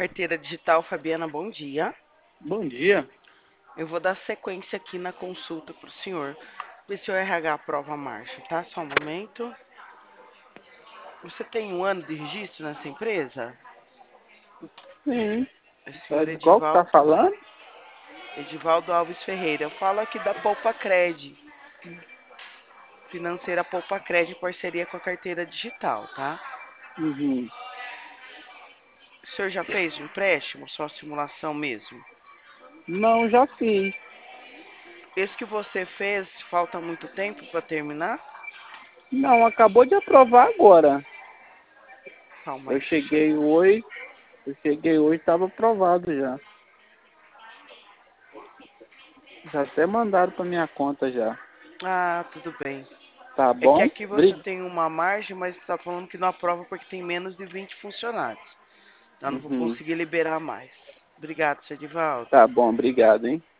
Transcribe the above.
Carteira digital, Fabiana, bom dia. Bom dia. Eu vou dar sequência aqui na consulta para o senhor. Ver se o RH aprova a marcha, tá? Só um momento. Você tem um ano de registro nessa empresa? Sim. É É senhor de qual que tá Edivaldo, falando? Edivaldo Alves Ferreira. Eu falo aqui da Poupa Cred, financeira Poupa Cred, em parceria com a carteira digital, tá? Uhum. O senhor já fez o empréstimo, só simulação mesmo? Não, já fiz. Esse que você fez, falta muito tempo para terminar? Não, acabou de aprovar agora. Calma Eu aí, deixa eu... cheguei hoje, estava aprovado já. Já até mandaram para minha conta já. Ah, tudo bem. Tá É que bom? aqui você tem uma margem, mas está falando que não aprova porque tem menos de 20 funcionários. Então eu não vou Uhum. conseguir liberar mais. Obrigado, seu Edivaldo. Tá bom, obrigado, hein?